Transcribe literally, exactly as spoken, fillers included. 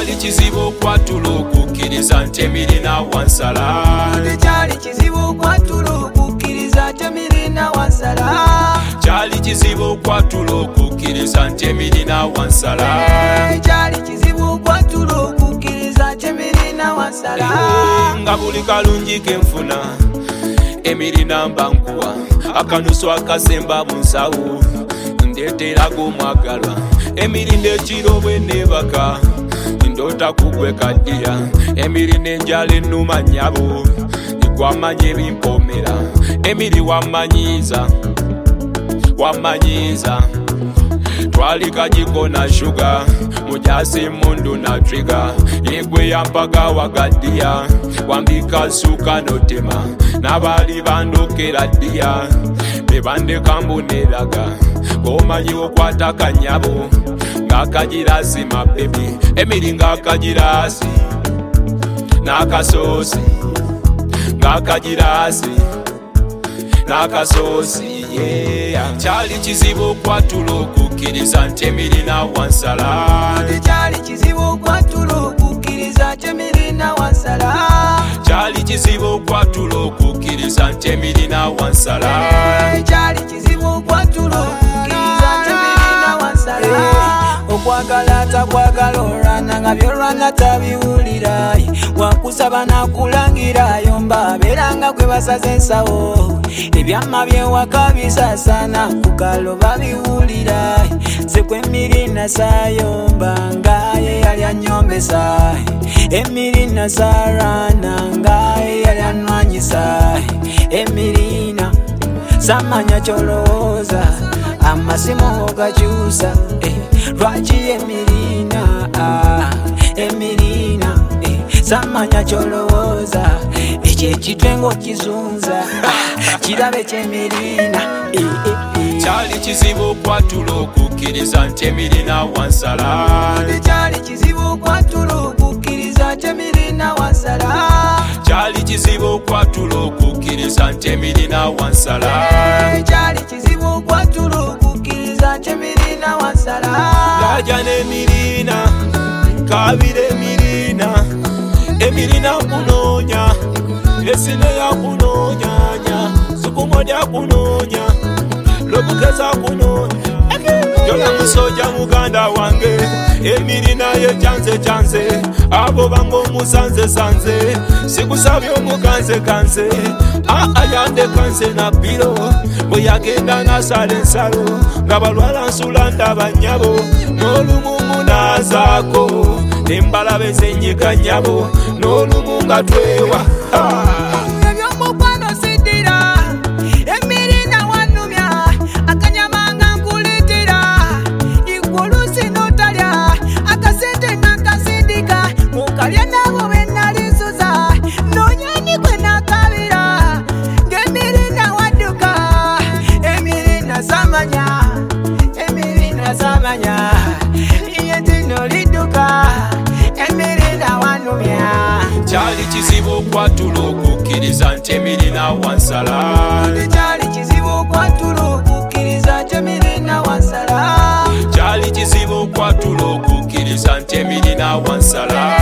kyali kizibu okwatula okukkiriza nti Emirina wansala. Kyali kizibu okwatula okukkiriza nti Emirina wansala. Kyali kizibu okwatula okukkiriza nti Emirina wansala. Kyali kizibu okwatula okukkiriza nti Emirina wansala. Nga buli kalungi ke nfuna Emirina mba nkuwa akanusu akasemba mu nsawo ndeeteraga omwagalwa. Emirina ekiro bwe neebaka ndoota kugwe kaddiya. Emirina enjala ennuma nnyabo nigwamanya ebimpomera. Emiri wammanyiiza wammanyiiza twali kajiko na shuga mujasi mundu na triga igwe yampaga wagaddiya wambika suka notema n'abali bandokera ddiya bebandeka mbuneraga ng'omanyi okwata kanyabo ng'akagirasi mabebi. Emiri ng'akagirasi n'akasoosi ng'akagirasi n'akasoosi yeah. Kyali kizibu okwatula okukkiriza nti Emirina wansala. Kyali kizibu okwatula okukkiriza nti Emirina wansala. Kyali kizibu okwatula okukkiriza nti Emirina wansala. Kyali kizibu okwatula okukkiriza nti Emirina wansala. Okwagala takwagala olwana nga byolwana tabiwulira wakusaba nakulangira yomba abeeranga gwe basaze ensawo ebyama byewaka bisasana kukalo babiwulira sekwe Emirina sayomba ngaye yali anyombesa Emirina sarana ngaye yali anwanyisa Emirina samanya kyolowooza amasimu gakyusa eh. Lwaki Emirina ah, Emirina eh, samanya kyolowooza ekyo ekitwe ng'okizunza kirabe ky'Emirina eh, eh, eh. Kyali kizibu okwatula okukkiriza nti Emirina wansala. Kyali kizibu okwatula okukkiriza nti Emirina wansala. Kyali kizibu okwatula okukkiriza nti Emirina wansala. Kyali kizibu okwatula okukkiriza nti Emirina wansala. Yaja n'Emirina kabira Emirina Emirina kunoonya esine yakunoonyanya sukumo lyakunoonya lobukeza kunoonya yola musoja muganda wange Emirina ye chanze chanze abo bango musanze sanze sikusabye omukanze kanze a ayande kanze na biro bwe yagenda nasala ensalo nga balwala nsula ndaba nnyabo n'olumu nazaako nembalabe zenyiga nnyabo n'olumu nga twewa ebyomukwano siddira Emirina wanumya akanyamanga nkulitira igulusi notalya akasente nakasindika mukalya nabo bennalisuza nonyani kwe nakabira ng'Emirina wadduka Emirina samanya Emirina samanya iyetino lidduka Emirina wanumya. Kyali kizibu okwatula okukkiriza nti Emirina wansala. Kyali kizibu okwatula okukkiriza nti Emirina wansala. Kyali kizibu okwatula okukkiriza nti Emirina wansala.